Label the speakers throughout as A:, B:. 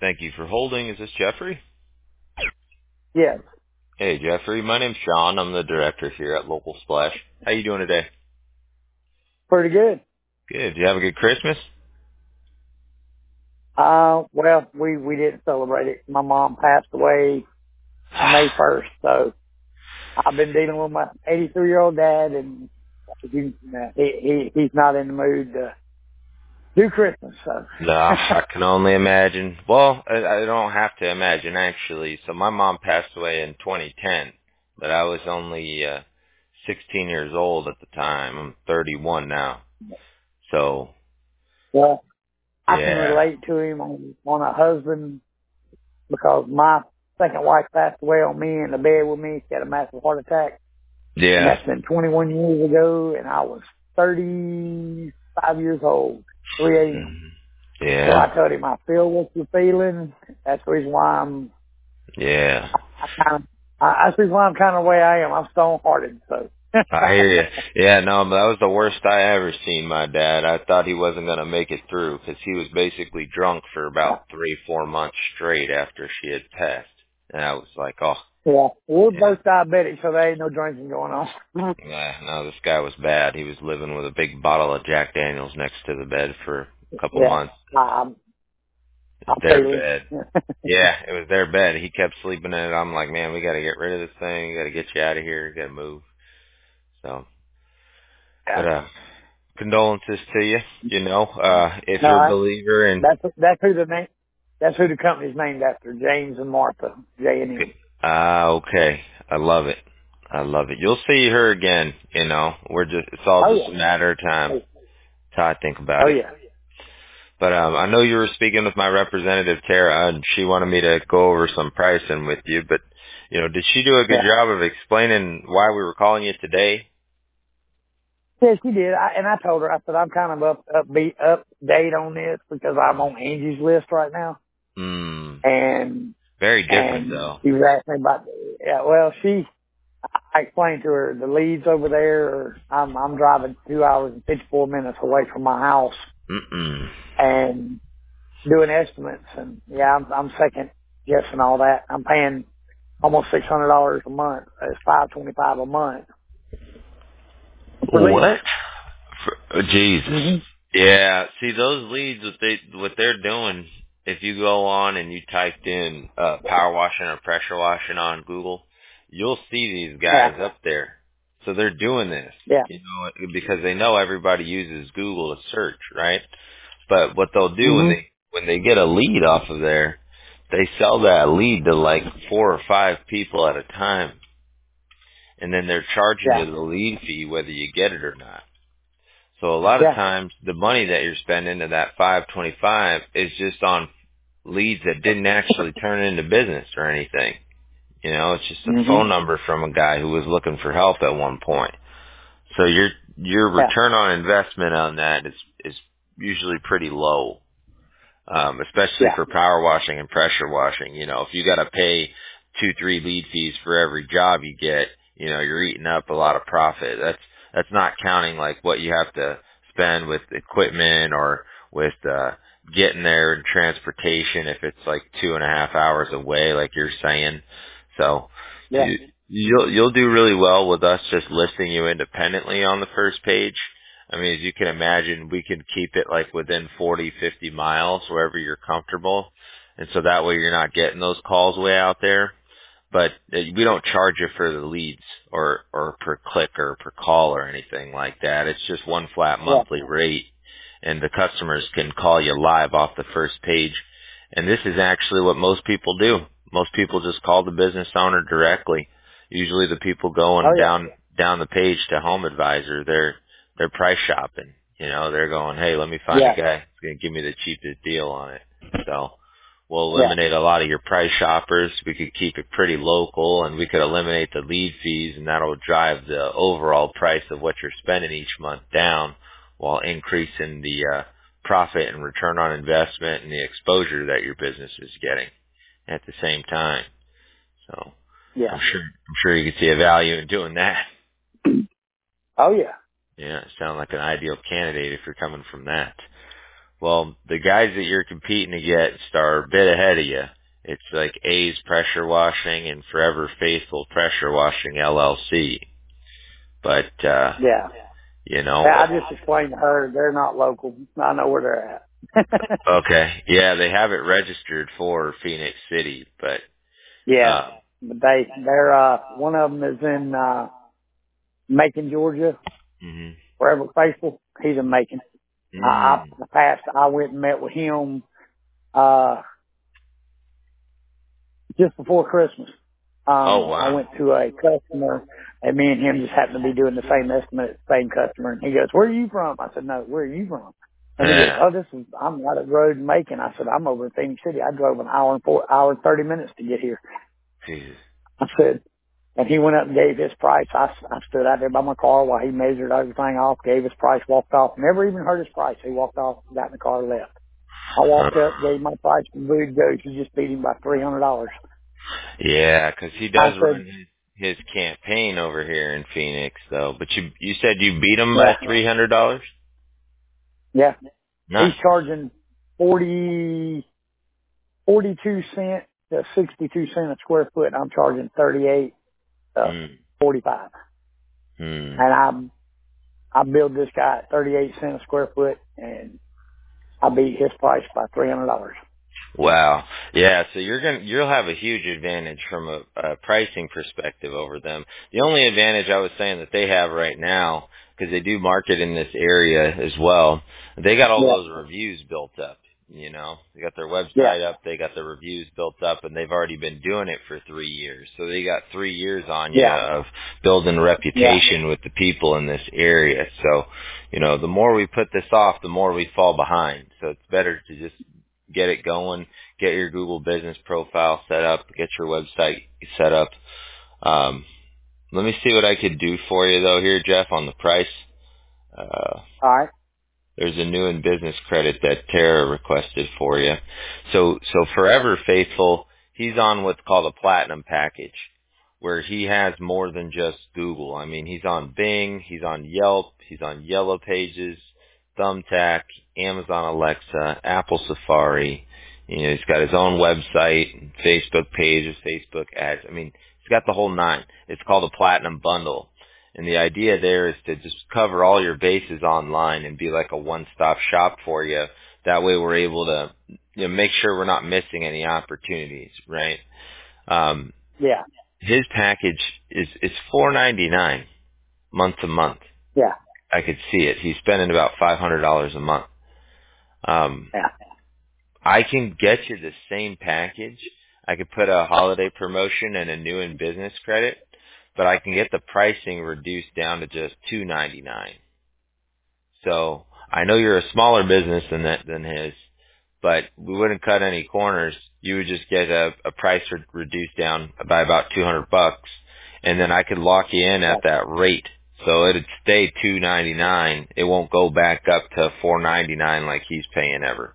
A: Thank you for holding. Is this Jeffrey?
B: Yes.
A: Hey, Jeffrey. My name's Sean. I'm the director here at Local Splash. How you doing today?
B: Pretty good.
A: Good. Did you have a good Christmas?
B: Well, we didn't celebrate it. My mom passed away May 1st, so I've been dealing with my 83-year-old dad, and he's not in the mood to do Christmas, so.
A: No, I can only imagine. Well, I don't have to imagine, actually. So my mom passed away in 2010, but I was only 16 years old at the time. I'm 31 now. So,
B: Well, I can
A: yeah.
B: relate to him on a husband, because my second wife passed away on me in the bed with me. She had a massive heart attack. And
A: Yeah.
B: that's been 21 years ago, and I was 35 years old, 3 a.m. So
A: Yeah.
B: I told him, I feel what you're feeling. That's the reason why
A: Yeah.
B: that's the reason why I'm kind of the way I am. I'm stone-hearted, so.
A: I hear you. Yeah, no, that was the worst I ever seen my dad. I thought he wasn't going to make it through because he was basically drunk for about 3-4 months straight after she had passed. And I was like, oh.
B: Yeah. We're
A: Yeah.
B: both diabetic, so there ain't no drinking going on.
A: Yeah, no, this guy was bad. He was living with a big bottle of Jack Daniels next to the bed for a couple
B: Yeah.
A: months.
B: I
A: Their
B: feel him.
A: bed. Yeah, it was their bed. He kept sleeping in it. I'm like, man, we got to get rid of this thing. We got to get you out of here. We got to move. So,
B: Yeah.
A: but condolences to you. You know, if
B: No,
A: you're a believer in.
B: that's who the company's named after, James and Martha, J&M.
A: Okay. I love it. I love it. You'll see her again. You know, it's all
B: Oh,
A: just a
B: yeah.
A: matter of time. That's how I think about
B: Oh,
A: it.
B: yeah.
A: But I know you were speaking with my representative Tara, and she wanted me to go over some pricing with you. But you know, did she do a good
B: Yeah.
A: job of explaining why we were calling you today?
B: Yes, she did. I told her, I said, I'm kind of update on this because I'm on Angie's list right now.
A: Hmm.
B: And
A: Very different,
B: And
A: though.
B: she was asking me about, yeah, well, I explained to her the leads over there, I'm driving 2 hours and 54 minutes away from my house
A: Mm-mm.
B: and doing estimates. And yeah, I'm second guessing all that. I'm paying almost $600 a month. It's $525 a month for leads.
A: What? Jesus.
B: Hmm.
A: Yeah. See, those leads, what they're doing, if you go on and you typed in power washing or pressure washing on Google, you'll see these
B: Yeah.
A: guys up there. So they're doing this,
B: Yeah.
A: you know, because they know everybody uses Google to search, right? But what they'll do
B: Hmm.
A: when they get a lead off of there, they sell that lead to like 4 or 5 people at a time, and then they're charging
B: Yeah.
A: you the lead fee whether you get it or not. So a lot of
B: Yeah.
A: times the money that you're spending to that 525 is just on leads that didn't actually turn into business or anything. You know, it's just a
B: Hmm.
A: phone number from a guy who was looking for help at one point. So your
B: Yeah.
A: return on investment on that is usually pretty low. Especially
B: Yeah.
A: for power washing and pressure washing. You know, if you got to pay 2-3 lead fees for every job you get, you know, you're eating up a lot of profit. That's not counting like what you have to spend with equipment or with getting there and transportation if it's like 2.5 hours away, like you're saying. So
B: Yeah.
A: you'll do really well with us just listing you independently on the first page. I mean, as you can imagine, we can keep it like within 40, 50 miles, wherever you're comfortable. And so that way you're not getting those calls way out there. But we don't charge you for the leads or per click or per call or anything like that. It's just one flat
B: Yeah.
A: monthly rate. And the customers can call you live off the first page. And this is actually what most people do. Most people just call the business owner directly. Usually the people
B: Oh,
A: going
B: yeah.
A: down the page to Home Advisor, they're price shopping. You know, they're going, hey, let me find a
B: Yeah.
A: guy who's going to give me the cheapest deal on it. So we'll
B: Yeah.
A: eliminate a lot of your price shoppers. We could keep it pretty local, and we could eliminate the lead fees, and that'll drive the overall price of what you're spending each month down while increasing the profit and return on investment and the exposure that your business is getting at the same time. So
B: Yeah.
A: I'm sure you could see a value in doing that.
B: Oh, yeah.
A: Yeah, sound like an ideal candidate if you're coming from that. Well, the guys that you're competing against are a bit ahead of you. It's like A's Pressure Washing and Forever Faithful Pressure Washing LLC. But,
B: Yeah.
A: you know,
B: Yeah, I just explained to her they're not local. I know where they're at.
A: okay. Yeah, they have it registered for Phoenix City, but,
B: Yeah. But they're one of them is in, Macon, Georgia.
A: mhm.
B: Forever Faithful. He's in Macon.
A: Mm.
B: I went and met with him, just before Christmas.
A: Oh,
B: I
A: wow.
B: went to a customer and me and him just happened to be doing the same estimate at the same customer. And he goes, "Where are you from?" I said, "No, where are you from?" And he goes,
A: Yeah.
B: "Oh, I'm right at the road in Macon." I said, "I'm over in Phoenix City. I drove an hour and 30 minutes to get here."
A: Jesus.
B: I said, and he went up and gave his price. I stood out there by my car while he measured everything off, gave his price, walked off, never even heard his price. He walked off, got in the car, left. I walked up, gave my price, and booed goes. He just beat him by $300.
A: Yeah, 'cause he
B: I
A: does
B: said,
A: run his campaign over here in Phoenix, though. But you said you beat him by
B: yeah,
A: $300?
B: yeah. He's
A: Nice.
B: charging 42 cents to 62 cents a square foot. And I'm charging 38 to
A: Mm.
B: 45.
A: Mm.
B: And I billed this guy at 38 cents a square foot, and I beat his price by $300.
A: Wow. Yeah, so you'll have a huge advantage from a pricing perspective over them. The only advantage I was saying that they have right now, because they do market in this area as well, they got all
B: Yeah,
A: those reviews built up. You know, they got their
B: yeah,
A: website up, they got the reviews built up, and they've already been doing it for 3 years. So they got 3 years on you
B: yeah,
A: of building
B: yeah.
A: reputation with the people in this area. So, you know, the more we put this off, the more we fall behind. So it's better to just get it going, get your Google business profile set up, get your website set up. Um, let me see what I could do for you though here, Jeff, on the price. Uh,
B: All right.
A: there's a new in business credit that Tara requested for you. So Forever Faithful, he's on what's called a platinum package, where he has more than just Google. I mean, he's on Bing, he's on Yelp, he's on Yellow Pages, Thumbtack, Amazon Alexa, Apple Safari. You know, he's got his own website, Facebook page, Facebook ads. I mean, he's got the whole nine. It's called a platinum bundle. And the idea there is to just cover all your bases online and be like a one-stop shop for you. That way we're able to, you know, make sure we're not missing any opportunities, right? Um,
B: Yeah,
A: his package is $4.99 month to month.
B: yeah,
A: I could see it. He's spending about $500 a month.
B: yeah.
A: I can get you the same package. I could put a holiday promotion and a new in business credit, but I can get the pricing reduced down to just $2.99. So I know you're a smaller business than his, but we wouldn't cut any corners. You would just get a price reduced down by about $200, and then I could lock you in
B: Yeah.
A: at that rate. So it'd stay $2.99. It won't go back up to $4.99 like he's paying ever.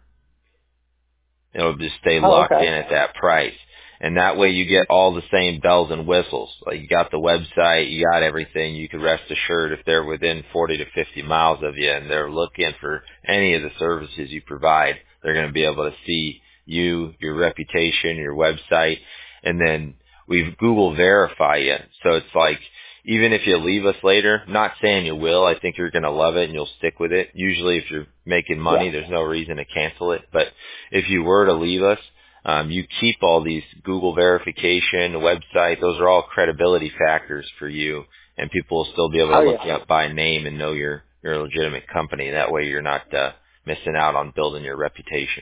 A: It'll just stay
B: Oh,
A: locked
B: okay.
A: in at that price. And that way you get all the same bells and whistles. Like you got the website, you got everything. You can rest assured if they're within 40 to 50 miles of you and they're looking for any of the services you provide, they're going to be able to see you, your reputation, your website, and then we Google verify you. So it's like, even if you leave us later, not saying you will, I think you're going to love it and you'll stick with it. Usually if you're making
B: Yeah.
A: money, there's no reason to cancel it. But if you were to leave us, you keep all these Google verification, website, those are all credibility factors for you, and people will still be able to
B: Oh,
A: look
B: yeah.
A: you up by name and know you're a legitimate company. That way you're not missing out on building your reputation.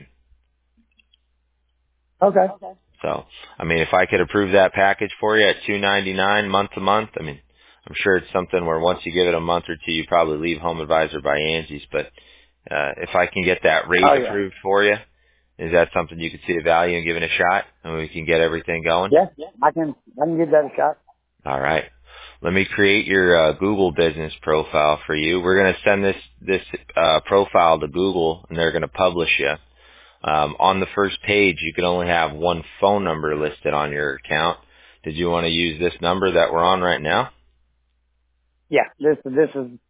B: Okay.
A: So, I mean, if I could approve that package for you at $2.99 month to month, I mean, I'm sure it's something where once you give it a month or two, you probably leave Home Advisor by Angie's. But if I can get that rate
B: Oh, yeah.
A: approved for you, is that something you could see the value in giving a shot, and we can get everything going?
B: Yeah. I can give that a shot.
A: All right. Let me create your Google business profile for you. We're going to send this profile to Google, and they're going to publish you. On the first page, you can only have one phone number listed on your account. Did you want to use this number that we're on right now?
B: Yeah. This is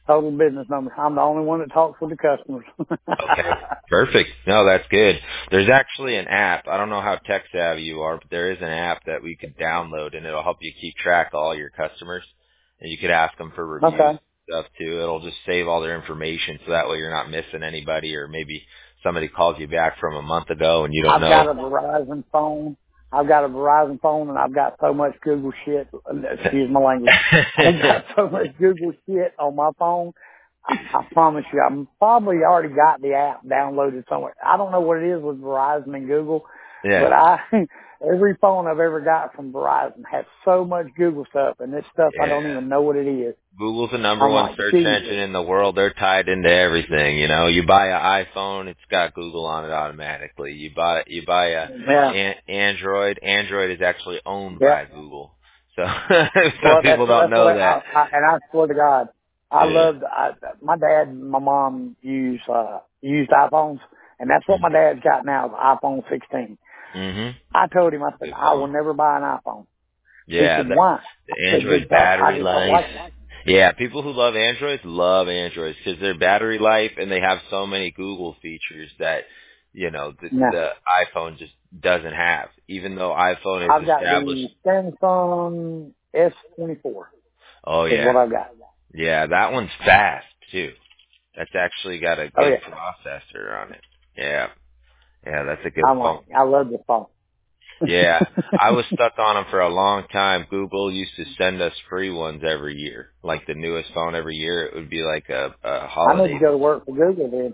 B: total business number. I'm the only one that talks with the customers.
A: Okay, perfect. No, that's good. There's actually an app. I don't know how tech savvy you are, but there is an app that we could download, and it'll help you keep track of all your customers. And you could ask them for reviews
B: Okay.
A: and stuff too. It'll just save all their information, so that way you're not missing anybody, or maybe somebody calls you back from a month ago and you don't know.
B: I've got a Verizon phone. And I've got so much Google shit. Excuse my language. I've got so much Google shit on my phone. I promise you, I'm probably already got the app downloaded somewhere. I don't know what it is with Verizon and Google,
A: Yeah.
B: but every phone I've ever got from Verizon has so much Google stuff, and this stuff I don't even know what it is.
A: Google's the number
B: I'm
A: one
B: like,
A: search
B: Jesus.
A: engine in the world. They're tied into everything. You know, you buy an iPhone, it's got Google on it automatically. You buy Android. Android is actually owned by Google. So some people don't know that.
B: I swear to God, my dad and my mom used iPhones, and that's what my dad's got now, the iPhone 16.
A: Mm-hmm.
B: I told him, I said, I will never buy an iPhone.
A: Yeah,
B: he said, why?
A: the Android battery life.
B: Like
A: yeah, people who love Androids because their battery life, and they have so many Google features that, you know, the iPhone just doesn't have, even though iPhone is established.
B: Got the Samsung S24.
A: Oh, yeah.
B: Is what I've got.
A: Yeah, that one's fast, too. That's actually got a good processor on it. Yeah. Yeah, that's a good phone.
B: I love the phone.
A: Yeah, I was stuck on them for a long time. Google used to send us free ones every year, like the newest phone every year. It would be like a holiday.
B: I need to go to work for Google then.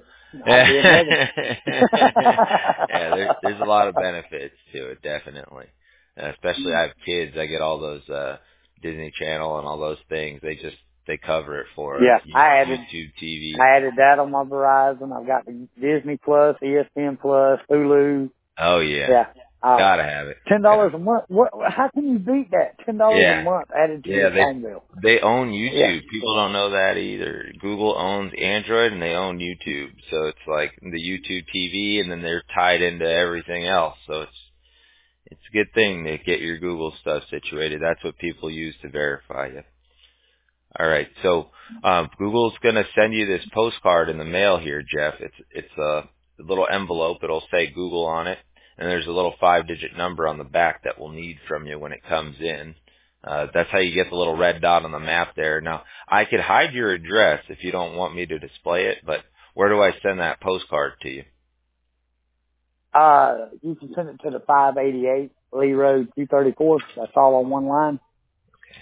A: Yeah, there's a lot of benefits to it, definitely. Especially I have kids. I get all those Disney Channel and all those things. They cover it for us.
B: Yeah,
A: YouTube TV.
B: I added that on my Verizon. I've got the Disney Plus, ESPN Plus, Hulu.
A: Oh yeah.
B: Yeah.
A: Gotta have it.
B: $10 a month. How can you beat that? $10 a month added to your phone bill.
A: They own YouTube. Yeah. People don't know that either. Google owns Android and they own YouTube. So it's like the YouTube TV, and then they're tied into everything else. So it's a good thing to get your Google stuff situated. That's what people use to verify you. All right. So Google's going to send you this postcard in the mail here, Jeff. It's a little envelope. It'll say Google on it. And there's a little 5-digit number on the back that we'll need from you when it comes in. That's how you get the little red dot on the map there. Now, I could hide your address if you don't want me to display it, but where do I send that postcard to you?
B: You can send it to the 588 Lee Road 234. That's all on one line.
A: Okay.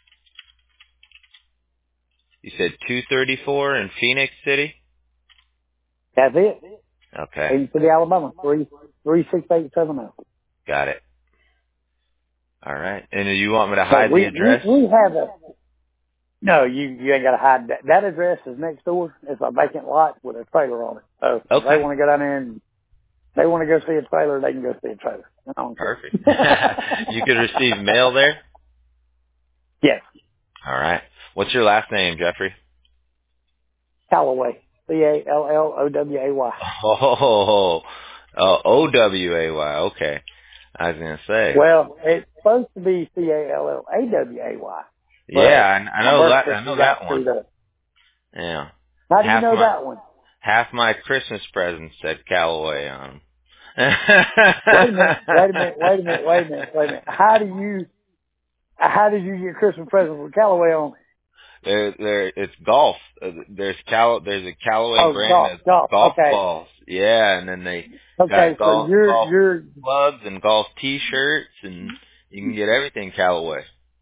A: You said 234 in Phoenix City?
B: That's it.
A: Okay.
B: Phoenix City, Alabama, 36870.
A: Got it. All right. And do you want me to hide the address?
B: We have no, you ain't got to hide that. That address is next door. It's a vacant lot with a trailer on it. So if they want to go down there and they want to go see a trailer, they can go see a trailer.
A: Perfect. You could receive mail there?
B: Yes.
A: All right. What's your last name, Jeffrey?
B: Calloway. Calloway.
A: Oh, O-W-A-Y. Okay. I was going to say.
B: Well, it's supposed to be Callaway.
A: Yeah, I know that one. Yeah.
B: How do you know that one?
A: Half my Christmas presents said Callaway on them.
B: Wait a minute. How did you get Christmas presents with Callaway on it?
A: It's golf. There's a Callaway brand of golf balls. Yeah, and then they got golf clubs and golf T-shirts, and you can get everything Callaway.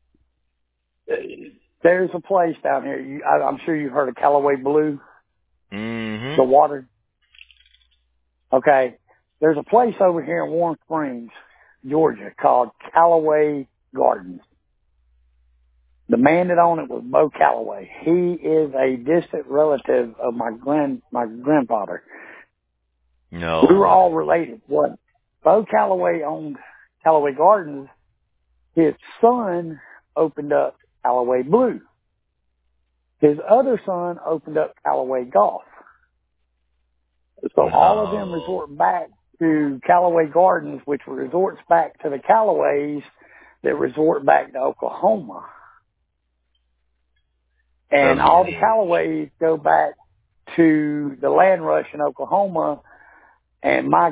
B: There's a place down here. I'm sure you've heard of Callaway Blue.
A: Mm-hmm.
B: The water. Okay. There's a place over here in Warm Springs, Georgia, called Callaway Gardens. The man that owned it was Bo Callaway. He is a distant relative of my grandfather.
A: No.
B: We were all related. What? Bo Callaway owned Callaway Gardens. His son opened up Callaway Blue. His other son opened up Callaway Golf. So all of them resort back to Callaway Gardens, which resorts back to the Callaways that resort back to Oklahoma. And all the Callaways go back to the land rush in Oklahoma. And my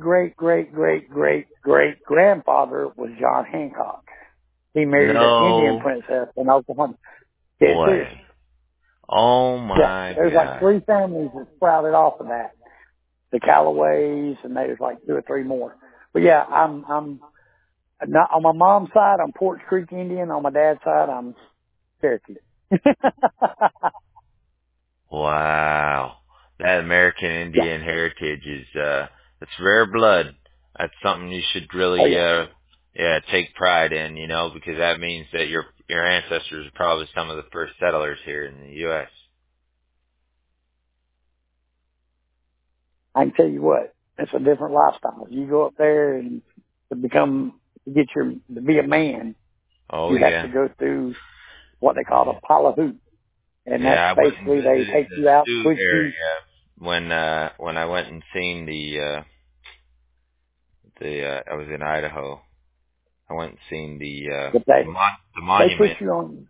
B: great-great-great-great-great-great-grandfather was John Hancock. He married an Indian princess in Oklahoma. Yeah,
A: way. Oh my
B: there's
A: God.
B: like 3 families that sprouted off of that. The Callaways, and there's like 2 or 3 more. But yeah, I'm not on my mom's side. I'm Porch Creek Indian. On my dad's side, I'm Cherokee.
A: Wow. That American Indian heritage is, it's rare blood. That's something you should really, take pride in, because that means that your ancestors are probably some of the first settlers here in the U.S.
B: I can tell you what, it's a different lifestyle. You go up there and to be a man, you have to go through what they call a palahoot. And that's basically they take you out, push you.
A: When I went and seen I was in Idaho. I went and seen the monument.
B: They push you on.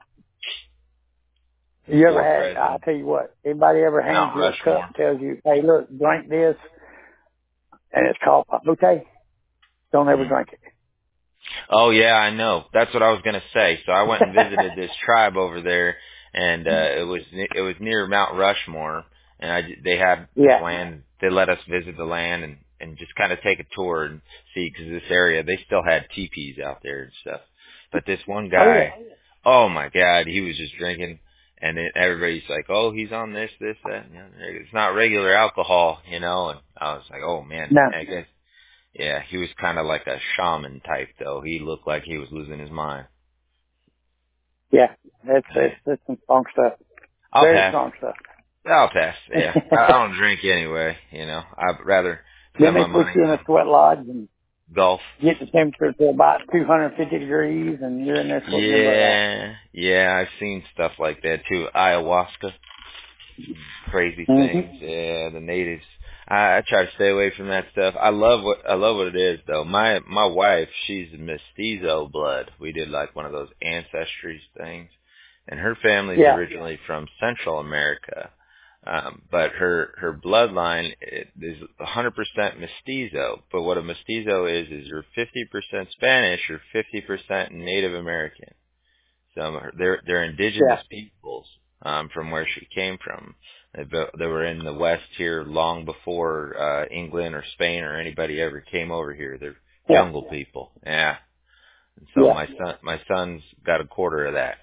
B: You ever had? I'll tell you what. Anybody ever hands you a cup and tells you, "Hey, look, drink this," and it's called papote. Don't ever drink it.
A: Oh yeah, I know. That's what I was gonna say. So I went and visited this tribe over there, and it was near Mount Rushmore, and they had land. They let us visit the land and just kind of take a tour and see, because this area they still had teepees out there and stuff. But this one guy, oh my God, he was just drinking, and then everybody's like, "Oh, he's on this, that." It's not regular alcohol, And I was like, "Oh man, I guess." Yeah, he was kind of like a shaman type, though. He looked like he was losing his mind.
B: Yeah, that's some strong stuff. Very strong stuff.
A: I'll pass. Yeah, I don't drink anyway. I'd rather spend my money.
B: Then they put you in a sweat lodge and
A: golf.
B: Get the temperature to about 250 degrees, and you're in there sweating your butt off.
A: Yeah, I've seen stuff like that too. Ayahuasca, crazy things. Yeah, the natives. I try to stay away from that stuff. I love what it is though. My wife, she's mestizo blood. We did like one of those ancestry things, and her family's originally from Central America. But her bloodline is 100% mestizo. But what a mestizo is you're 50% Spanish or 50% Native American. So they're indigenous peoples from where she came from. They were in the West here long before England or Spain or anybody ever came over here. They're jungle people. Yeah. And so my son's got a quarter of that.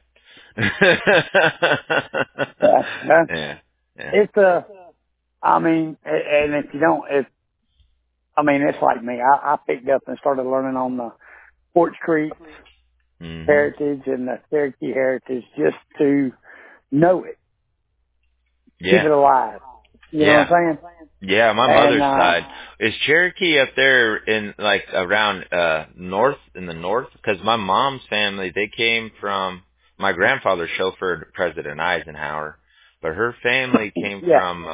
A: Yeah.
B: It's I mean, and if you don't, it's like me. I picked up and started learning on the Porch Creek heritage and the Cherokee heritage just to know it. Keep it alive. You know what I'm saying?
A: Yeah, my mother's side. Is Cherokee up there in like around north, in the north? Because my mom's family, they came from, my grandfather chauffeured President Eisenhower, but her family came from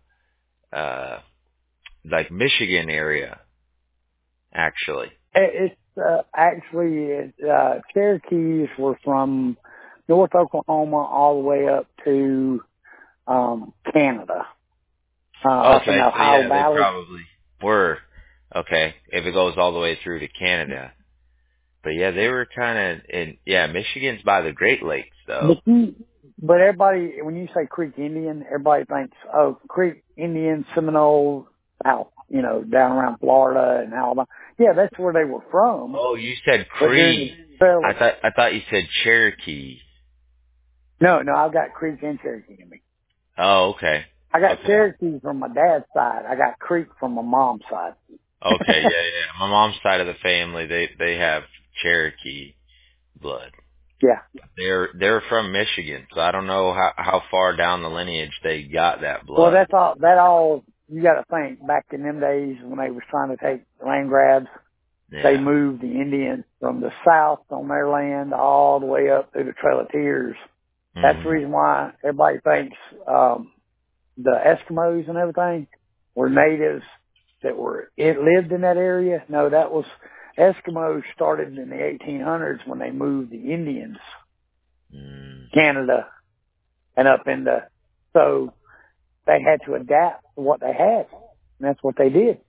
A: like Michigan area, actually.
B: It's actually Cherokees were from North Oklahoma all the way up to Canada.
A: Okay,
B: in Ohio Valley.
A: They probably were. Okay, if it goes all the way through to Canada. But yeah, they were kind of in, Michigan's by the Great Lakes, though.
B: But everybody, when you say Creek Indian, everybody thinks, oh, Creek Indian, Seminole, down around Florida and Alabama. Yeah, that's where they were from.
A: Oh, you said Creek. I thought you said Cherokee.
B: No, I've got Creek and Cherokee in me.
A: Oh, okay.
B: I got Cherokee from my dad's side. I got Creek from my mom's side.
A: Okay, yeah. My mom's side of the family, they have Cherokee blood.
B: Yeah.
A: They're from Michigan, so I don't know how far down the lineage they got that blood.
B: Well, that all you got to think back in them days when they was trying to take land grabs. Yeah. They moved the Indians from the south on their land all the way up through the Trail of Tears. That's the reason why everybody thinks the Eskimos and everything were natives that lived in that area. No, that was Eskimos started in the 1800s when they moved the Indians, Canada, and up in the, so they had to adapt to what they had. And that's what they did.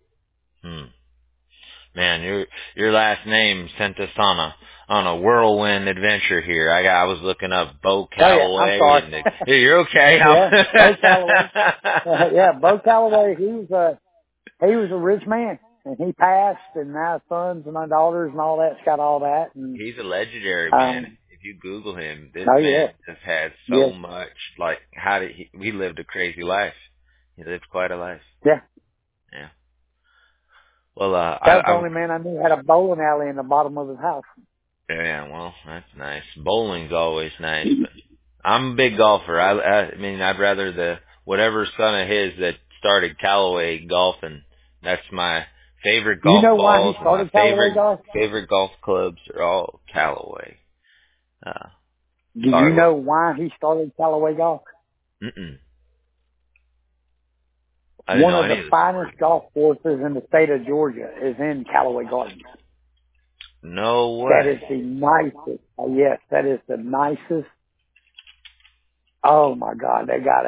A: Man, your last name sent us on a whirlwind adventure here. I was looking up Bo Calloway.
B: Oh, yeah, I'm sorry.
A: You're okay.
B: Yeah, Bo Calloway. Yeah, Bo Calloway, he was a rich man. And he passed, and now his sons and my daughters and all that's got all that. And
A: he's a legendary man. If you Google him, this man has had so much. Like, he lived a crazy life. He lived quite a life.
B: Yeah.
A: Yeah. Well,
B: that was the only man I knew had a bowling alley in the bottom of his house.
A: Yeah, well, that's nice. Bowling's always nice, but I'm a big golfer. I mean, I'd rather whatever son of his that started Callaway golfing. That's my favorite golf balls.
B: Why he started Callaway golf?
A: Favorite golf clubs are all Callaway.
B: Do you know why he started Callaway golf? One of the finest golf courses in the state of Georgia is in Callaway Gardens.
A: No way.
B: That is the nicest. Yes, that is the nicest. Oh my God, they got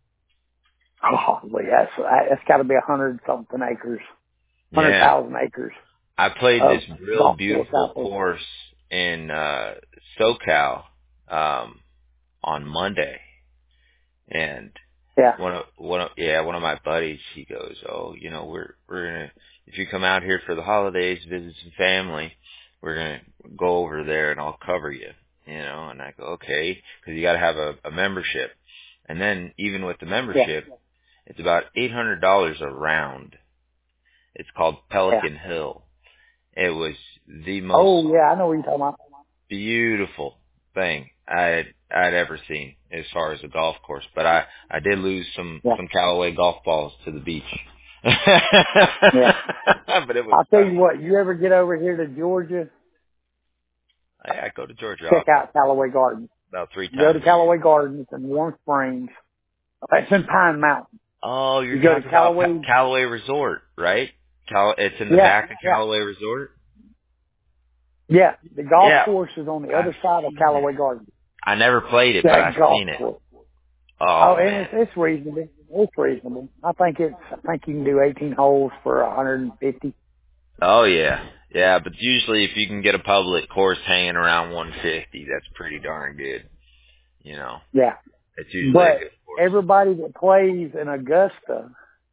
B: that's got to be 100-something acres, 100,000 acres.
A: I played this real beautiful course in SoCal on Monday, and one of my buddies, he goes, "Oh, we're gonna, if you come out here for the holidays, visit some family, we're gonna go over there and I'll cover you." And I go, "Okay," because you got to have a membership, and then even with the membership, it's about $800 a round. It's called Pelican Hill. It was the most
B: I know what you're talking about.
A: Beautiful thing I'd ever seen as far as a golf course, but I did lose some Callaway golf balls to the beach. But it was
B: I'll tell you what, you ever get over here to Georgia?
A: I go to Georgia.
B: Check out Callaway Gardens.
A: About 3 times.
B: Go to Callaway Gardens in Warm Springs. That's in Pine Mountain.
A: Oh, you're talking about Callaway Resort, right? It's in the back of Callaway Resort?
B: Yeah, the golf course is on the other side of Callaway Gardens.
A: I never played it, but I've seen it.
B: And it's reasonable. It's reasonable. I think you can do 18 holes for 150.
A: Oh yeah, but usually if you can get a public course hanging around 150, that's pretty darn good.
B: Yeah.
A: It's usually a good course.
B: Everybody that plays in Augusta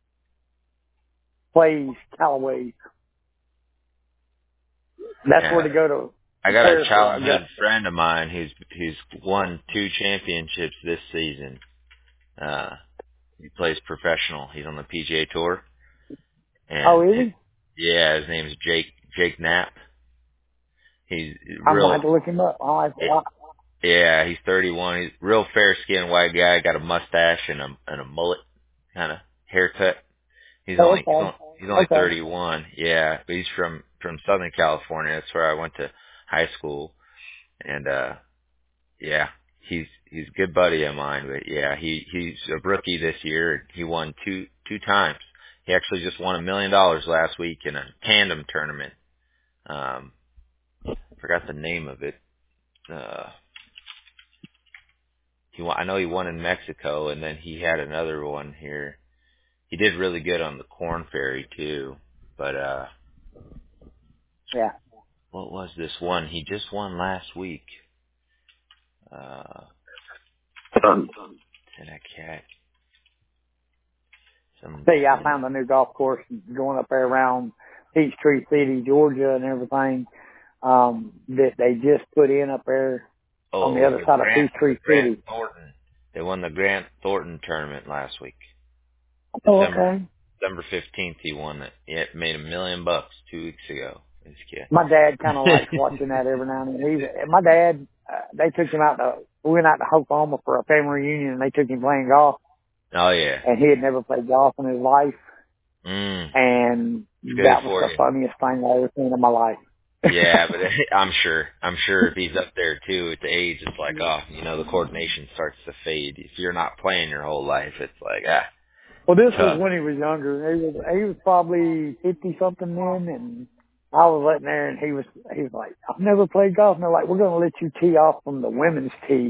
B: plays Callaway. That's where to go to.
A: I got a childhood friend of mine who's won 2 championships this season. He plays professional. He's on the PGA Tour. And
B: is he?
A: Yeah, his name is Jake Knapp. I'm
B: gonna have to look him up.
A: Yeah, he's 31. He's a real fair-skinned white guy. Got a mustache and a mullet kind of haircut. He's only 31. Yeah, but he's from Southern California. That's where I went to high school. And he's a good buddy of mine. But yeah, he's a rookie this year. He won two times. He actually just won $1 million last week in a tandem tournament. Forgot the name of it. I know he won in Mexico, and then he had another one here. He did really good on the Corn Ferry too, but what was this one? He just won last week.
B: I found a new golf course going up there around Peachtree City, Georgia, and everything. That they just put in up there on the other side of Peachtree City.
A: Thornton. They won the Grant Thornton tournament last week.
B: Okay.
A: December 15th, he won it. It made $1 million 2 weeks ago.
B: My dad kind of likes watching that every now and then. My dad, they took him we went out to Oklahoma for a family reunion, and they took him playing golf.
A: Oh, yeah.
B: And he had never played golf in his life. And that was the funniest thing I ever seen in my life.
A: Yeah, but I'm sure if he's up there too at the age, it's like, the coordination starts to fade. If you're not playing your whole life, it's like,
B: Well, this was when he was younger. He was probably 50-something then, and I was letting there, and he was like, I've never played golf. And they're like, we're going to let you tee off from the women's tee.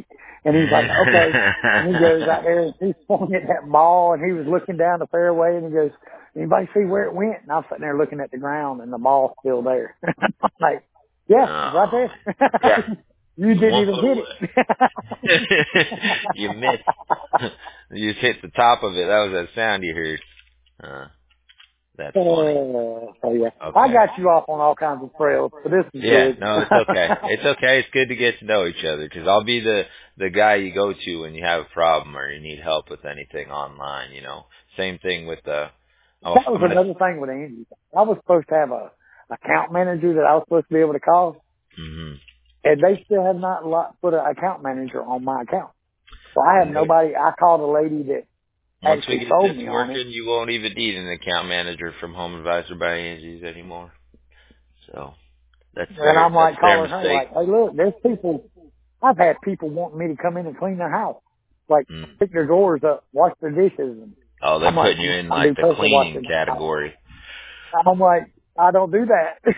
B: And he's like, okay. And he goes out there and he swung at that ball and he was looking down the fairway and he goes, anybody see where it went? And I'm sitting there looking at the ground and the ball's still there. I'm like, yeah, right there.
A: Yeah.
B: You didn't even hit
A: it. You missed. You just hit the top of it. That was that sound you heard. That's funny.
B: So yeah.
A: Okay.
B: I got you off on all kinds of trails, but this is good.
A: No, it's okay. It's okay. It's good to get to know each other because I'll be the guy you go to when you have a problem or you need help with anything online. You know, same thing with the.
B: That was another thing with Angie. I was supposed to have a account manager that I was supposed to be able to call, and they still have not put an account manager on my account. So I have nobody. I called a lady that
A: once we
B: actually
A: get
B: sold
A: this
B: me
A: working,
B: on it.
A: you won't even need an account manager from Home Advisor by Angie's anymore. So that's
B: And I'm like
A: their
B: calling her
A: mistake.
B: like, hey, look, there's people. I've had people wanting me to come in and clean their house, like pick their drawers up, wash their dishes. And
A: oh, they're putting you in like the cleaning category.
B: I'm like, I don't do that.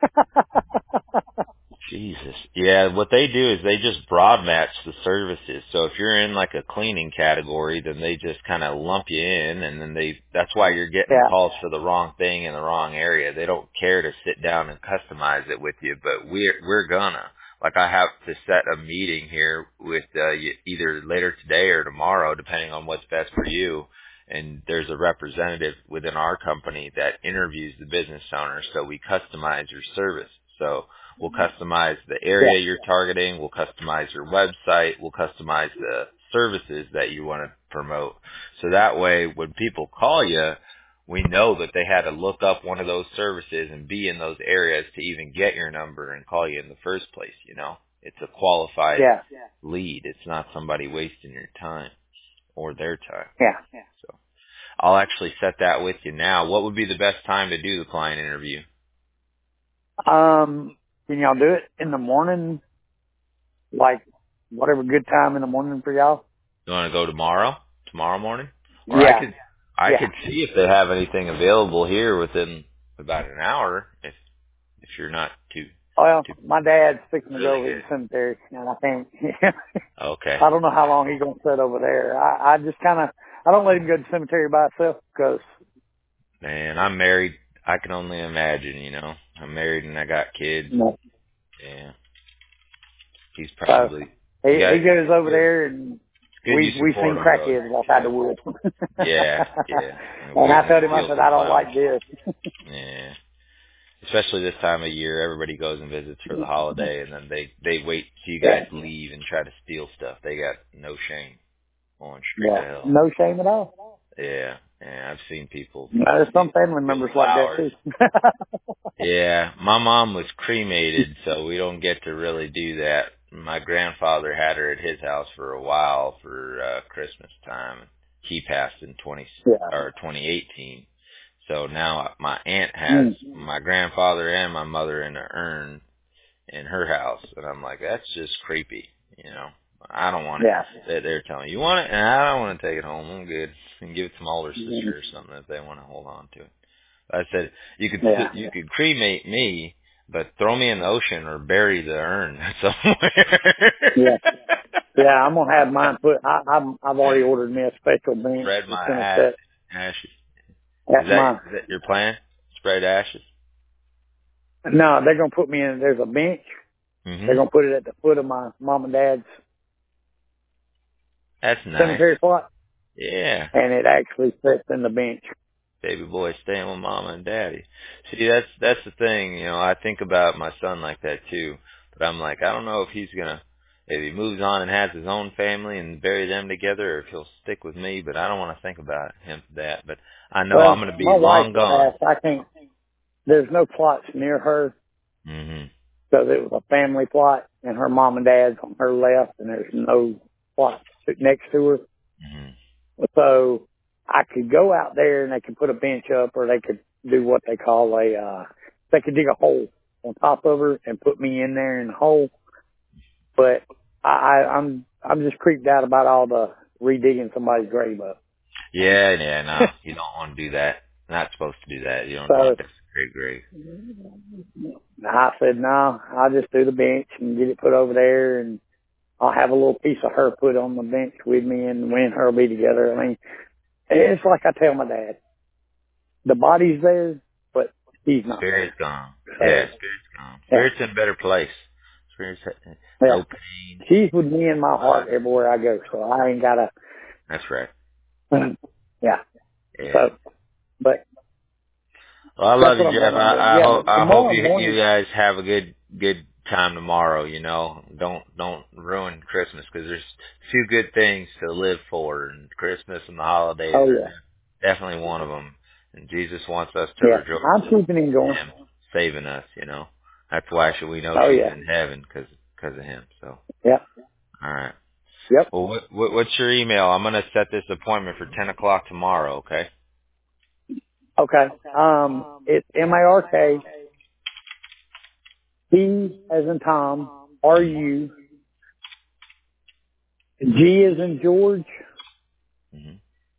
A: Jesus. Yeah, what they do is they just broad match the services. So if you're in like a cleaning category, then they just kind of lump you in and then that's why you're getting calls for the wrong thing in the wrong area. They don't care to sit down and customize it with you, but we're gonna. Like I have to set a meeting here with either later today or tomorrow, depending on what's best for you. And there's a representative within our company that interviews the business owner, so we customize your service. So we'll customize the area you're targeting. We'll customize your website. We'll customize the services that you want to promote. So that way, when people call you, we know that they had to look up one of those services and be in those areas to even get your number and call you in the first place, you know. It's a qualified lead. It's not somebody wasting your time or their time. So I'll actually set that with you now. What would be the best time to do the client interview?
B: Can y'all do it in the morning? Like, whatever good time in the morning for y'all?
A: You want to go tomorrow morning? Or I could see if they have anything available here within about an hour if you're not too.
B: Well, my dad's fixing to go over to the cemetery, and I think.
A: Okay.
B: I don't know how long he's gonna sit over there. I just I don't let him go to the cemetery by himself because.
A: Man, I'm married. I can only imagine, you know. I'm married and I got kids.
B: No.
A: Yeah. He's probably.
B: He goes over there and. We've seen crackheads walk out the woods.
A: Yeah.
B: And I told him, I said, I don't like this.
A: Yeah. Especially this time of year, everybody goes and visits for the holiday, and then they wait till you guys leave and try to steal stuff. They got no shame, going straight to hell.
B: No shame at all.
A: Yeah, I've seen people.
B: There's some family members like that too.
A: Yeah, my mom was cremated, so we don't get to really do that. My grandfather had her at his house for a while for Christmas time. He passed in 2018. So now my aunt has my grandfather and my mother in an urn in her house, and I'm like, that's just creepy, you know. I don't want it. They're telling you want it, and I don't want to take it home. I'm good. And give it to my older sister or something if they want to hold on to it. I said you could cremate me, but throw me in the ocean or bury the urn somewhere.
B: Yeah, I'm gonna have mine put. I've already ordered me a special bench.
A: Spread my ashes. Is that your plan? Spread ashes?
B: No, they're gonna put me in. There's a bench. They're gonna put it at the foot of my mom and dad's.
A: That's nice.
B: Cemetery plot.
A: Yeah.
B: And it actually sits in the bench.
A: Baby boy staying with mama and daddy. See, that's the thing, you know, I think about my son like that too. But I'm like, I don't know if he moves on and has his own family and bury them together or if he'll stick with me, but I don't want to think about him for that. But I know I'm gonna be long gone.
B: I can't there's no plots near her. Because it was a family plot and her mom and dad's on her left and there's no plot next to her. So I could go out there and they could put a bench up or they could do what they call they could dig a hole on top of her and put me in there in the hole. But I'm just creeped out about all the redigging somebody's grave up.
A: Yeah, no, you don't want to do that. Not supposed to do that. You don't want to dig grave. I
B: said, no, I'll just do the bench and get it put over there and I'll have a little piece of her put on the bench with me, and me and her will be together. I mean, it's like I tell my dad, the body's there, but he's not
A: Spirit's
B: there.
A: gone.
B: So,
A: Yeah, spirit's gone.
B: yeah,
A: Spirit's in a better place. Spirit's
B: yeah.
A: no pain.
B: She's with me in my heart everywhere I go, so I ain't gotta.
A: That's right.
B: Yeah.
A: Yeah.
B: So, but
A: Well, I
B: that's
A: love
B: what
A: you,
B: I'm
A: Jeff.
B: planning on doing. Yeah, but
A: I hope
B: tomorrow
A: you
B: morning.
A: guys have a good time tomorrow. You know, don't ruin Christmas because there's a few good things to live for, and Christmas and the holidays
B: Oh
A: are
B: yeah,
A: definitely one of them. And Jesus wants us to
B: yeah.
A: rejoice
B: I'm keeping him
A: in
B: going.
A: Him saving us. You know, that's why should we know
B: Oh
A: she's
B: yeah,
A: in heaven because of Him. So,
B: yeah,
A: all right.
B: yep.
A: Well, what's your email? I'm gonna set this appointment for 10 o'clock tomorrow. Okay.
B: Okay. It's MARK, T as in Tom, RU, G as in George,
A: Mm-hmm.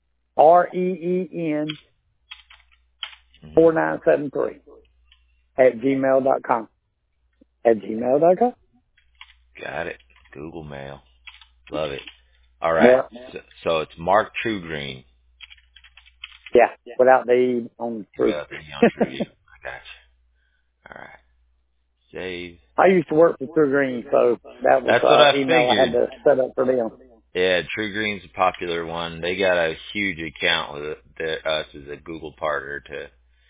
B: REEN
A: Mm-hmm.
B: 4973 at gmail.com. At gmail.com.
A: Got it. Google Mail. Love it. All right.
B: Yeah,
A: So it's Mark True Green.
B: yeah. Without the E on truth.
A: Without the E on True. I got you. All right. Save.
B: I used to work for True Green, so that was
A: That's what I
B: email I had
A: figured.
B: to set up for them.
A: Yeah, True Green's a popular one. They got a huge account with us as a Google partner to.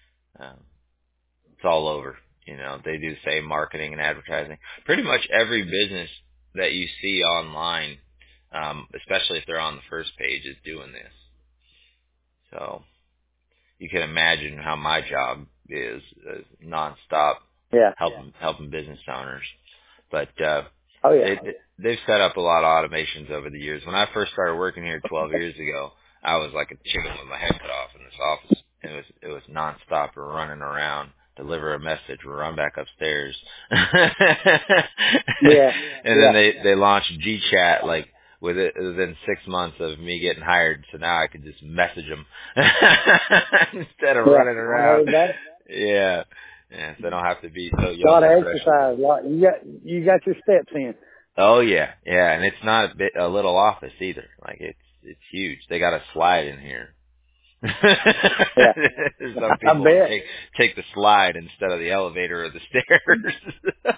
A: It's all over. You know, they do say marketing and advertising. Pretty much every business that you see online, especially if they're on the first page, is doing this. So you can imagine how my job is nonstop
B: Yeah.
A: helping business owners. But
B: Oh
A: they
B: yeah.
A: they've set up a lot of automations over the years. When I first started working here 12 years ago, I was like a chicken with my head cut off in this office. It was nonstop. We're running around, deliver a message, we run back upstairs, and
B: Yeah.
A: then
B: Yeah.
A: they launched GChat like within 6 months of me getting hired. So now I can just message them instead of
B: Yeah.
A: running
B: I
A: around.
B: heard that.
A: Yeah, yeah. So I don't have to be so
B: A lot
A: young
B: of
A: and fresh.
B: exercise. You got your steps in.
A: Oh yeah, yeah, and it's not a little office either. Like it's huge. They got a slide in here.
B: Yeah.
A: Some
B: I
A: people
B: bet.
A: take the slide instead of the elevator or the stairs.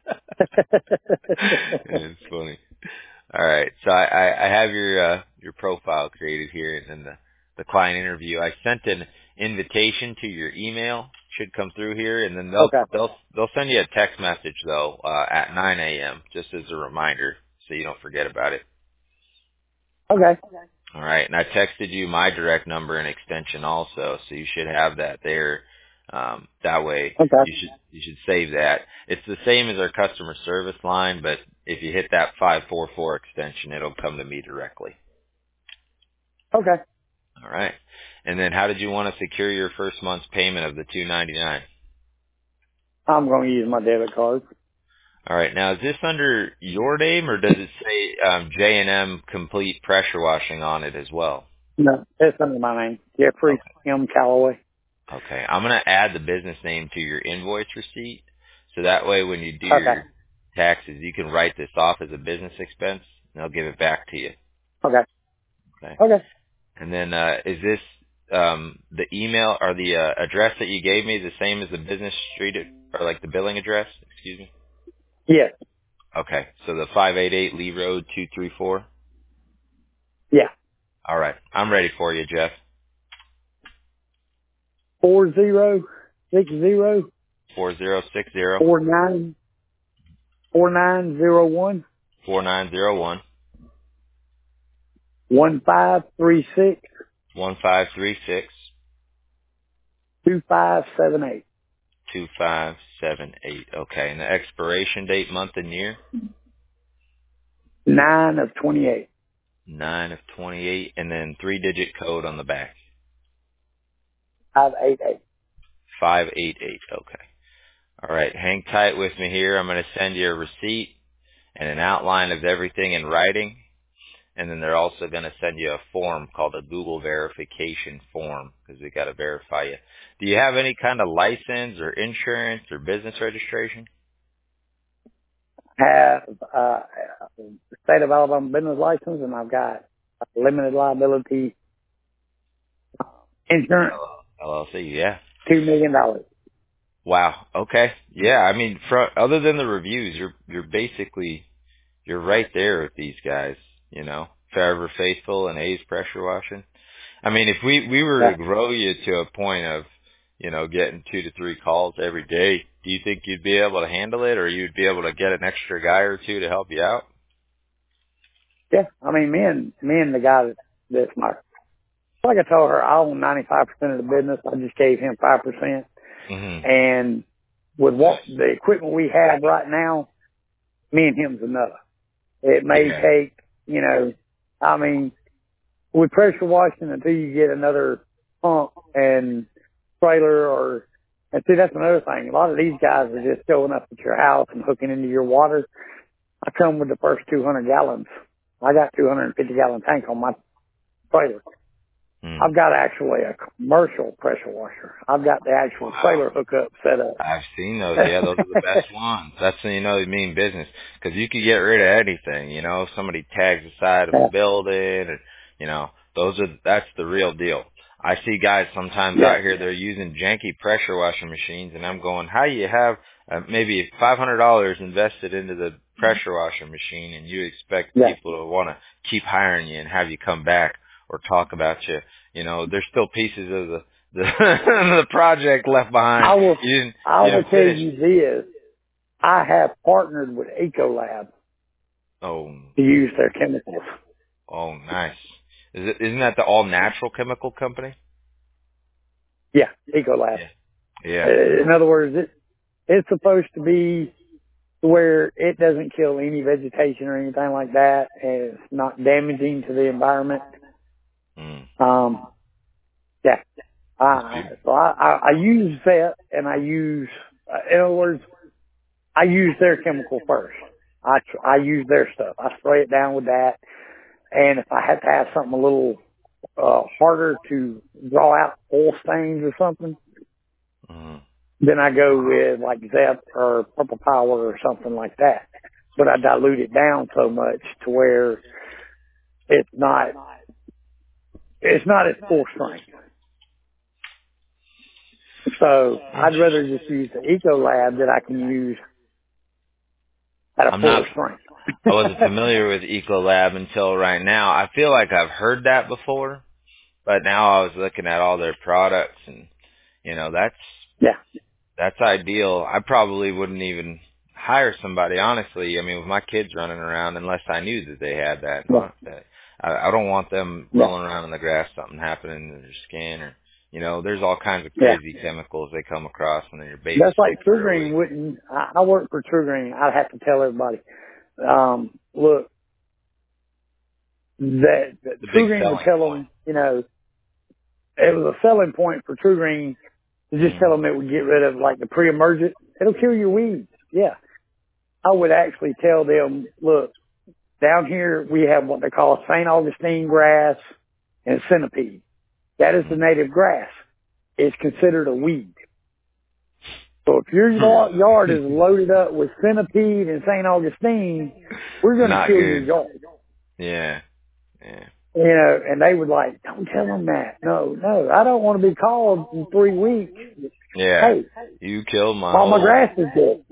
A: It's funny. All right, so I have your profile created here, and then the client interview. I sent an invitation to your email. Should come through here, and then
B: Okay.
A: they'll send you a text message though at 9 a.m. just as a reminder, so you don't forget about it.
B: Okay.
A: All right, and I texted you my direct number and extension also, so you should have that there. That way,
B: Okay.
A: you should save that. It's the same as our customer service line, but if you hit that 544 extension, it'll come to me directly.
B: Okay.
A: All right, and then how did you want to secure your first month's payment of the $299?
B: I'm going to use my debit card.
A: All right, now is this under your name or does it say J&M Complete Pressure Washing on it as well?
B: No, it's under my name. Jeffrey M. Calloway.
A: Okay, I'm going to add the business name to your invoice receipt, so that way when you do
B: Okay.
A: your taxes, you can write this off as a business expense, and they'll give it back to you.
B: Okay.
A: Okay,
B: Okay.
A: and then is this the email or the address that you gave me the same as the business street or like the billing address? Excuse me.
B: Yes.
A: Okay, so the 588 Lee Road 234.
B: Yeah.
A: All right, I'm ready for you, Jeff.
B: 4060
A: 4060
B: 4901
A: 4901
B: 1536
A: 1536
B: 2578
A: 2578. Okay, and the expiration date, month and year?
B: 9 of 28.
A: 9 of 28, and then 3-digit code on the back.
B: 588.
A: 588. Okay. All right, hang tight with me here. I'm going to send you a receipt and an outline of everything in writing. And then they're also going to send you a form called a Google verification form because we got to verify you. Do you have any kind of license or insurance or business registration?
B: have the state of Alabama business license, and I've got limited liability insurance,
A: LLC, yeah.
B: $2 million.
A: Wow. Okay. Yeah. I mean, other than the reviews, you're right there with these guys. You know, Forever Faithful and A's Pressure Washing. I mean, if we were to grow you to a point of, getting 2 to 3 calls every day, do you think you'd be able to handle it, or you'd be able to get an extra guy or two to help you out?
B: Yeah. I mean, me and the guy that's like I told her, I own 95% of the business. I just gave him 5%.
A: Mm-hmm.
B: And with what the equipment we have right now, me and him's enough. It may take, I mean, with pressure washing until you get another pump and trailer and see, that's another thing. A lot of these guys are just showing up at your house and hooking into your water. I come with the first 200 gallons. I got 250 gallon tank on my trailer. I've got actually a commercial pressure washer. I've got the actual trailer hookup set up.
A: I've seen those. Yeah, those are the best ones. That's when you mean business, because you could get rid of anything. If somebody tags the side of a building, and that's the real deal. I see guys sometimes out here, they're using janky pressure washing machines, and I'm going, how do you have maybe $500 invested into the pressure washing machine, and you expect people to want to keep hiring you and have you come back or talk about you? There's still pieces of the the project left behind.
B: I will tell you this. I have partnered with Ecolab to use their chemicals.
A: Oh, nice. Isn't that the all natural chemical company?
B: Yeah, Ecolab.
A: Yeah.
B: In other words, it's supposed to be where it doesn't kill any vegetation or anything like that, and it's not damaging to the environment. So I use that, and I use, in other words, I use their chemical first. I use their stuff. I spray it down with that, and if I have to have something a little harder to draw out oil stains or something, then I go with like Zep or Purple Power or something like that. But I dilute it down so much to where it's not at full strength. So I'd rather just use the Ecolab that I can use at a full strength.
A: I wasn't familiar with Ecolab until right now. I feel like I've heard that before, but now I was looking at all their products, and that's ideal. I probably wouldn't even hire somebody, honestly. I mean, with my kids running around, unless I knew that they had that. I don't want them rolling around in the grass, something happening to their skin, or there's all kinds of crazy chemicals they come across when your baby.
B: That's like True Green wouldn't. I work for True Green. I'd have to tell everybody, look, that True Green would tell them, it was a selling point for True Green to just tell them it would get rid of like the pre-emergent. It'll kill your weeds. Yeah. I would actually tell them, look, down here we have what they call St. Augustine grass and centipede. That is the native grass. It's considered a weed. So if your yard is loaded up with centipede and St. Augustine, we're going to kill your yard.
A: Yeah.
B: And they would like, don't tell them that. No, I don't want to be called in 3 weeks.
A: Yeah.
B: Hey,
A: you killed my
B: all my grass is dead.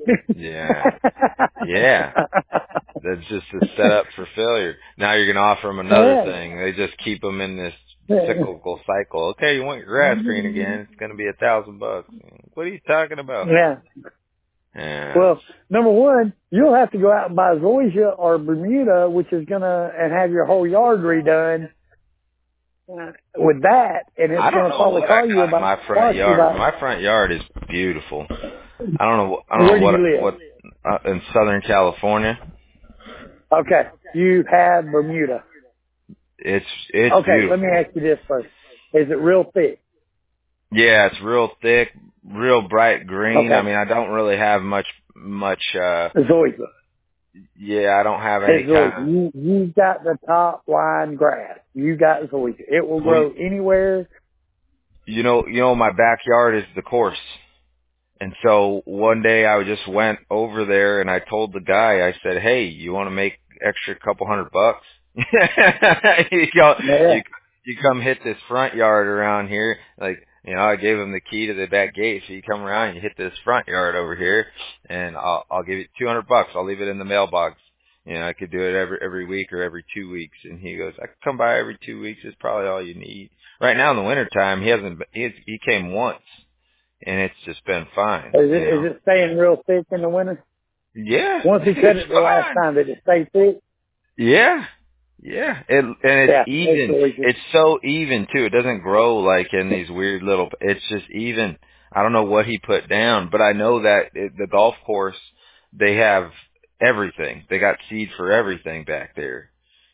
A: Yeah. That's just a setup for failure. Now you're going to offer them another thing. They just keep them in this cyclical cycle. Okay, you want your grass green again? It's going to be $1,000. What are you talking about?
B: Yeah. Well, number one, you'll have to go out and buy Zoysia or Bermuda, which is and have your whole yard redone with that, and it's going to probably call you about
A: my front yard. My front yard is beautiful. I don't know what in Southern California.
B: Okay, you have Bermuda.
A: It's
B: okay.
A: Beautiful.
B: Let me ask you this first: is it real thick?
A: Yeah, it's real thick, real bright green. Okay. I mean, I don't really have much.
B: Zoysia.
A: Yeah, I don't have any kind.
B: You got the top line grass. You got Zoysia. It will grow anywhere.
A: My backyard is the course. And so one day I just went over there and I told the guy, I said, "Hey, you want to make extra couple $100? you go,
B: Yeah.
A: you come hit this front yard around here, like, I gave him the key to the back gate. So you come around and you hit this front yard over here, and I'll give you $200. I'll leave it in the mailbox. I could do it every week or every 2 weeks." And he goes, "I could come by every 2 weeks. It's probably all you need." Right now in the wintertime, he came once, and it's just been fine.
B: Is it staying real thick in the winter?
A: Yeah.
B: Once he cut it the last time, did it stay thick?
A: Yeah. Yeah. And it's even. It's so even too. It doesn't grow like in these weird little, it's just even. I don't know what he put down, but I know that the golf course, they have everything. They got seed for everything back there.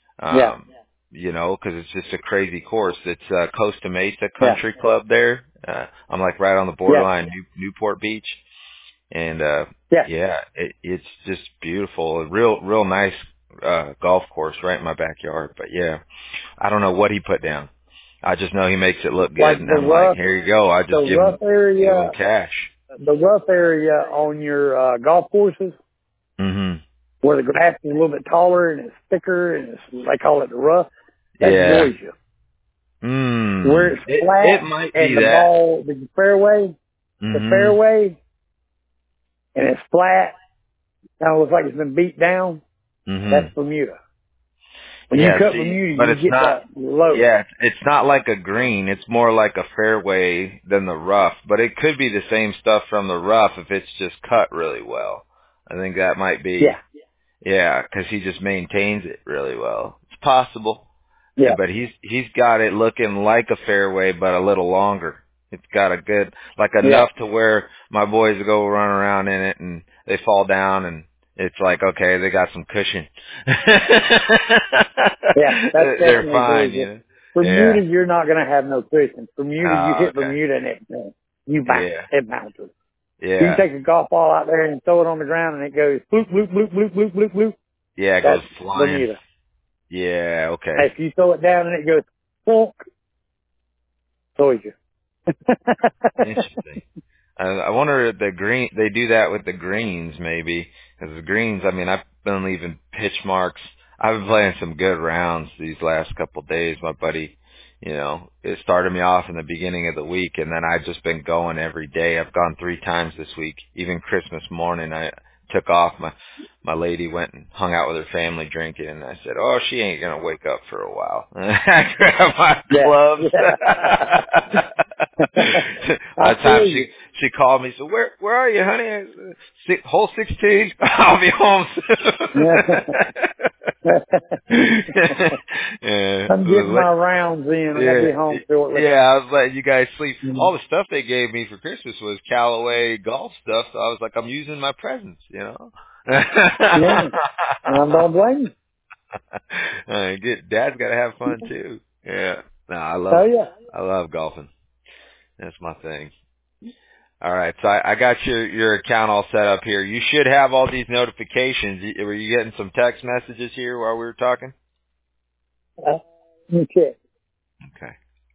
A: Cause it's just a crazy course. It's Costa Mesa Country Club there. I'm like right on the borderline, Newport Beach. And, it's just beautiful. A real nice, golf course right in my backyard. But yeah, I don't know what he put down. I just know he makes it look good.
B: Like
A: and I'm like, here you go. I just give him cash.
B: The rough area on your, golf courses.
A: Mm-hmm.
B: Where the grass is a little bit taller and it's thicker and they call it the rough. That annoys you. Where it's flat
A: it might be
B: and the ball, the fairway, and it's flat, kind of looks like it's been beat down. That's Bermuda. When you cut Bermuda, you get that low.
A: Yeah, it's not like a green. It's more like a fairway than the rough. But it could be the same stuff from the rough if it's just cut really well. I think that might be. Yeah, because he just maintains it really well. It's possible. Yeah, but he's got it looking like a fairway, but a little longer. It's got a good, enough to where my boys go run around in it and they fall down and it's like, okay, they got some cushion.
B: Yeah, that's
A: they're fine.
B: Bermuda, you're not going to have no cushion. Bermuda, you hit Bermuda and it bounces.
A: Yeah.
B: You can take a golf ball out there and throw it on the ground and it goes bloop, bloop, bloop, bloop, bloop, bloop, bloop.
A: Yeah, it goes flying.
B: Bermuda.
A: Yeah, okay.
B: If you throw it down and it goes plonk, told you.
A: Interesting. I wonder if they do that with the greens maybe, because the greens, I mean, I've been leaving pitch marks. I've been playing some good rounds these last couple of days. My buddy, it started me off in the beginning of the week, and then I've just been going every day. I've gone 3 times this week. Even Christmas morning, I took off. My lady went and hung out with her family drinking, and I said, "Oh, she ain't gonna wake up for a while." I grabbed my gloves. By the time she called me, so where are you, honey? I said, hole 16. I'll be home soon.
B: I'm getting my rounds in. I gotta be home shortly.
A: Yeah, I was letting you guys sleep. All the stuff they gave me for Christmas was Callaway golf stuff, so I was like, I'm using my presents,
B: Yeah. And I don't blame you.
A: Dad's got to have fun too. Yeah. No, I love golfing. That's my thing. All right, so I got your account all set up here. You should have all these notifications. Were you getting some text messages here while we were talking?
B: Okay.
A: Okay.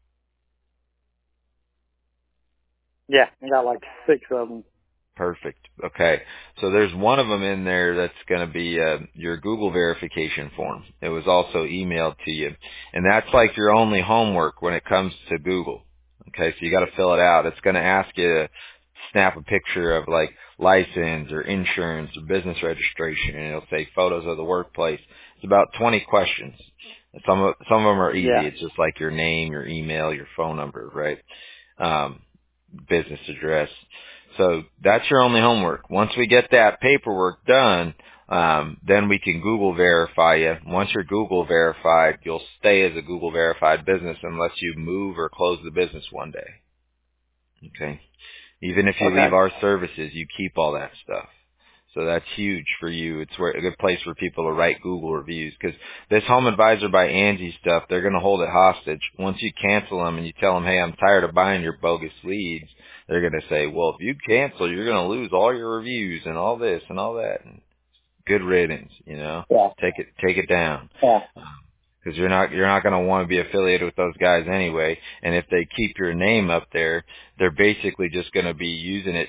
B: Yeah, I got like 6 of them.
A: Perfect. Okay. So there's one of them in there that's going to be your Google verification form. It was also emailed to you. And that's like your only homework when it comes to Google. Okay, so you got to fill it out. It's going to ask you to snap a picture of like license or insurance or business registration, and it'll say photos of the workplace. It's about 20 questions. Some of them are easy. Yeah. It's just like your name, your email, your phone number, right? Business address. So that's your only homework. Once we get that paperwork done, then we can Google verify you. Once you're Google verified, you'll stay as a Google verified business unless you move or close the business one day. Okay. Even if you leave our services, you keep all that stuff. So that's huge for you. It's a good place for people to write Google reviews, because this Home Advisor by Angie stuff, they're going to hold it hostage. Once you cancel them and you tell them, hey, I'm tired of buying your bogus leads, they're going to say, well, if you cancel, you're going to lose all your reviews and all this and all that. And good riddance, Yeah. Take it down.
B: Yeah.
A: Because you're not going to want to be affiliated with those guys anyway. And if they keep your name up there, they're basically just going to be using it to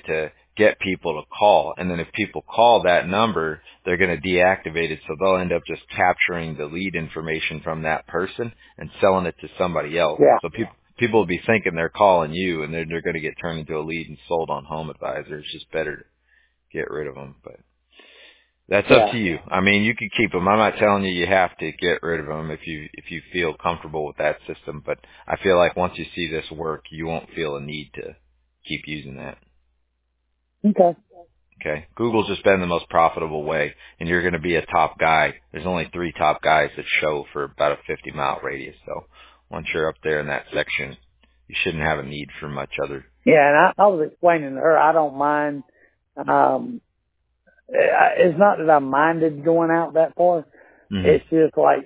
A: get people to call. And then if people call that number, they're going to deactivate it. So they'll end up just capturing the lead information from that person and selling it to somebody else.
B: Yeah.
A: So people will be thinking they're calling you, and they're going to get turned into a lead and sold on Home Advisor. It's just better to get rid of them. But that's up to you. I mean, you can keep them. I'm not telling you have to get rid of them if you feel comfortable with that system. But I feel like once you see this work, you won't feel a need to keep using that.
B: Okay.
A: Okay. Google's just been the most profitable way, and you're going to be a top guy. There's only 3 top guys that show for about a 50-mile radius. So once you're up there in that section, you shouldn't have a need for much other.
B: Yeah, and I was explaining to her, I don't mind. It's not that I minded going out that far.
A: Mm-hmm.
B: It's just like,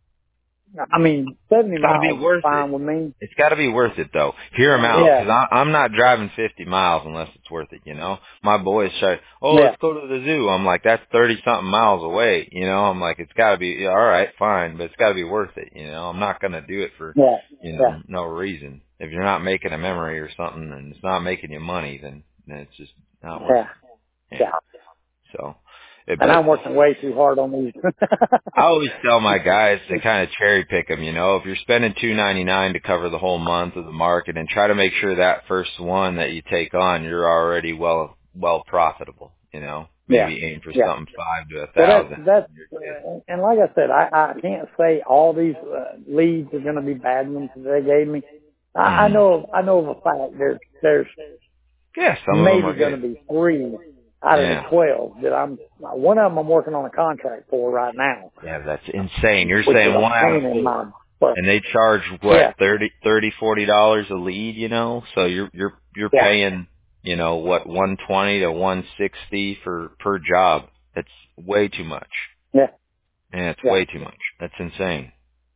B: I mean, 70
A: Gotta
B: miles
A: be worth
B: is fine
A: it.
B: with me.
A: It's got to be worth it, though. Hear them out,
B: Yeah.
A: because I'm not driving 50 miles unless it's worth it, you know? My boys say, let's go to the zoo. I'm like, that's 30-something miles away, you know? I'm like, it's got to be, all right, fine, but it's got to be worth it, you know? I'm not going to do it for, no reason. If you're not making a memory or something and it's not making you money, then it's just not worth it.
B: Yeah.
A: So.
B: And I'm working way too hard on these.
A: I always tell my guys to kind of cherry pick them, you know, if you're spending $2.99 to cover the whole month of the market, and try to make sure that first one that you take on, you're already well profitable, you know, maybe aim for something 5 to 1,000.
B: That's and like I said, I can't say all these leads are going to be bad ones that they gave me. I know of a fact there's
A: some
B: maybe
A: of them are
B: going to be 3 out of the 12 that one of them I'm working on a contract for right now.
A: Yeah, that's insane. You're saying 1 out of 4, and they charge what, $30-$40 a lead, you know? So you're paying, you know, what, $120 to $160 per job. That's way too much.
B: Yeah.
A: Yeah, it's way too much. That's insane.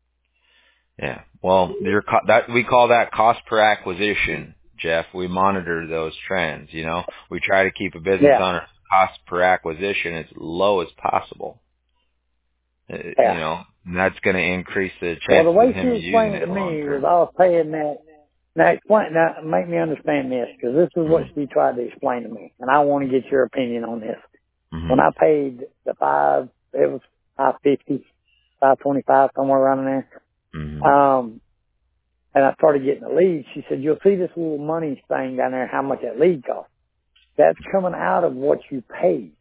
A: Yeah. Well, we call that cost per acquisition, Jeff. We monitor those trends, you know. We try to keep a business owner's cost per acquisition as low as possible. You know, and that's going to increase the chances of him using it long term.
B: Well, the way she explained it to me was I was paying that. Now, make me understand this, because this is what she tried to explain to me, and I want to get your opinion on this. Mm-hmm. When I paid the it was $550, $525, somewhere around in there. Mm-hmm. And I started getting a lead. She said, "You'll see this little money thing down there, how much that lead costs. That's coming out of what you paid.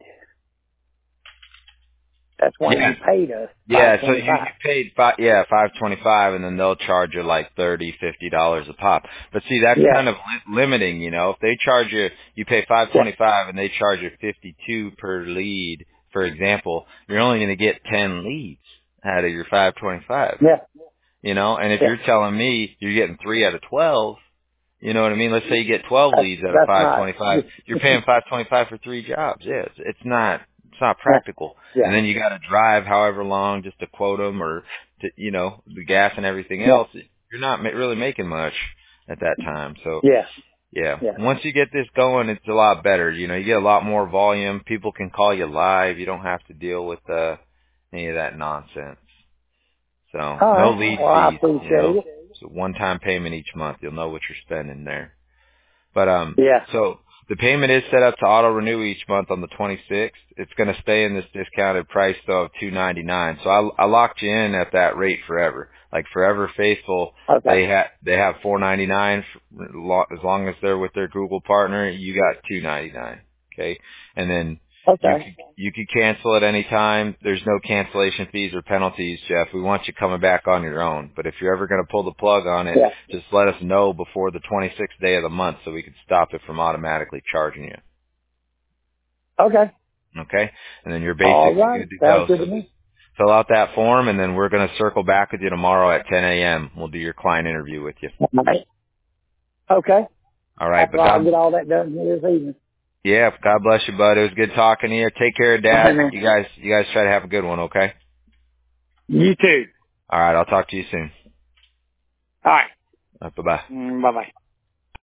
B: That's why you paid us.
A: Yeah, so you paid $525, and then they'll charge you like $30-$50 a pop. But see, that's kind of limiting, you know. If they charge you pay $525 and they charge you $52 per lead, for example, you're only going to get 10 leads out of your $525.
B: Yeah.
A: You know, and if you're telling me you're getting 3 out of 12, you know what I mean? Let's say you get 12 leads out of $525. You're paying $525 for 3 jobs. Yeah, it's not practical. Yeah. And then you got to drive however long just to quote them, or to, you know, the gas and everything else. You're not really making much at that time. So yeah. Once you get this going, it's a lot better. You know, you get a lot more volume. People can call you live. You don't have to deal with any of that nonsense. So no lead fees.
B: I appreciate it.
A: It's a one-time payment each month. You'll know what you're spending there. But so the payment is set up to auto-renew each month on the 26th. It's going to stay in this discounted price, though, of $299. So I locked you in at that rate forever. Like Forever Faithful, they have $499 as long as they're with their Google partner. You got $299. Okay, and then you could cancel at any time. There's no cancellation fees or penalties, Jeff. We want you coming back on your own. But if you're ever going to pull the plug on it, just let us know before the 26th day of the month so we can stop it from automatically charging you.
B: Okay.
A: Okay? And then you're basically good to go. So fill out that form, and then we're going to circle back with you tomorrow at 10 a.m. We'll do your client interview with you.
B: Okay.
A: All right. But
B: I'll get all that done here this evening.
A: Yeah, God bless you, bud. It was good talking to you. Take care of Dad. You guys try to have a good one, okay?
B: You too.
A: All right, I'll talk to you soon.
B: All right.
A: Bye-bye.
B: Bye-bye.